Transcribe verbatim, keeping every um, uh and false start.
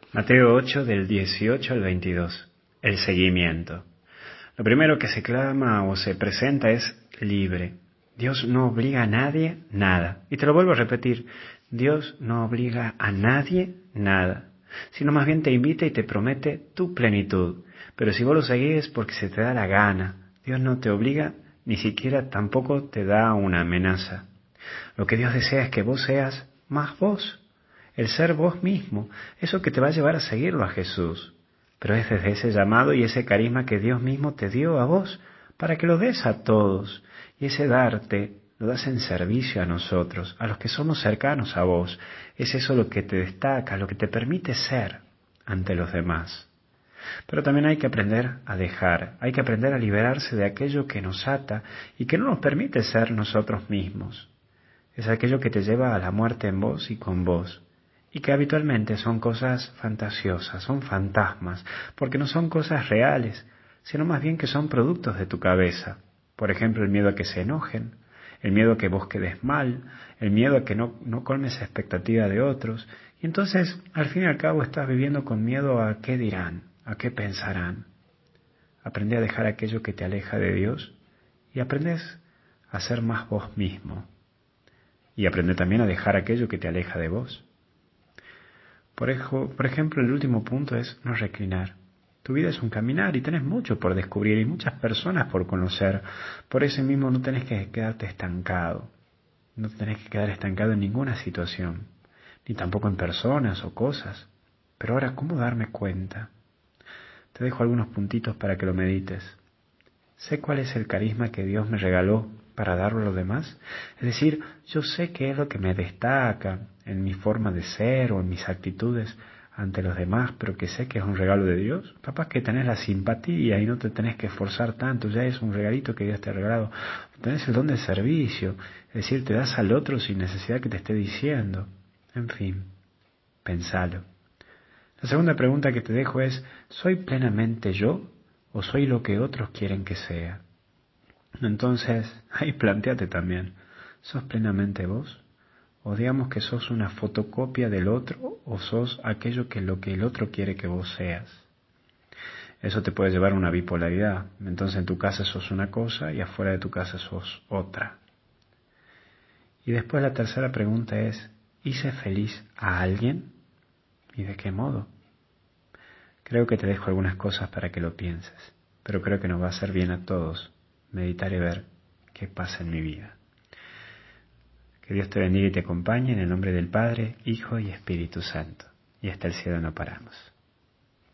Mateo ocho del dieciocho al veintidós. El seguimiento. Lo primero que se clama o se presenta es libre. Dios no obliga a nadie nada. Y te lo vuelvo a repetir, Dios no obliga a nadie nada, sino más bien te invita y te promete tu plenitud. Pero si vos lo seguís es porque se te da la gana. Dios no te obliga, ni siquiera tampoco te da una amenaza. Lo que Dios desea es que vos seas más vos. El ser vos mismo, eso que te va a llevar a seguirlo a Jesús. Pero es desde ese llamado y ese carisma que Dios mismo te dio a vos, para que lo des a todos. Y ese darte lo das en servicio a nosotros, a los que somos cercanos a vos. Es eso lo que te destaca, lo que te permite ser ante los demás. Pero también hay que aprender a dejar, hay que aprender a liberarse de aquello que nos ata y que no nos permite ser nosotros mismos. Es aquello que te lleva a la muerte en vos y con vos. Y que habitualmente son cosas fantasiosas, son fantasmas, porque no son cosas reales, sino más bien que son productos de tu cabeza. Por ejemplo, el miedo a que se enojen, el miedo a que vos quedes mal, el miedo a que no, no colmes expectativa de otros. Y entonces, al fin y al cabo, estás viviendo con miedo a qué dirán, a qué pensarán. Aprende a dejar aquello que te aleja de Dios y aprendes a ser más vos mismo. Y aprende también a dejar aquello que te aleja de vos. Por, ejo, por ejemplo, el último punto es no reclinar. Tu vida es un caminar y tenés mucho por descubrir y muchas personas por conocer. Por eso mismo no tenés que quedarte estancado. No tenés que quedar estancado en ninguna situación, ni tampoco en personas o cosas. Pero ahora, ¿cómo darme cuenta? Te dejo algunos puntitos para que lo medites. Sé cuál es el carisma que Dios me regaló para darlo a los demás. Es decir, yo sé qué es lo que me destaca en mi forma de ser o en mis actitudes ante los demás, pero que sé que es un regalo de Dios. Capaz que tenés la simpatía y no te tenés que esforzar tanto, ya es un regalito que Dios te ha regalado. Tenés el don de servicio, es decir, te das al otro sin necesidad que te esté diciendo. En fin, pensalo. La segunda pregunta que te dejo es, ¿soy plenamente yo o soy lo que otros quieren que sea? Entonces, ahí plantéate también, ¿sos plenamente vos? O digamos que sos una fotocopia del otro o sos aquello que lo que el otro quiere que vos seas. Eso te puede llevar a una bipolaridad. Entonces en tu casa sos una cosa y afuera de tu casa sos otra. Y después la tercera pregunta es, ¿hice feliz a alguien? ¿Y de qué modo? Creo que te dejo algunas cosas para que lo pienses, pero creo que nos va a hacer bien a todos meditar y ver qué pasa en mi vida. Que Dios te bendiga y te acompañe en el nombre del Padre, Hijo y Espíritu Santo. Y hasta el cielo no paramos.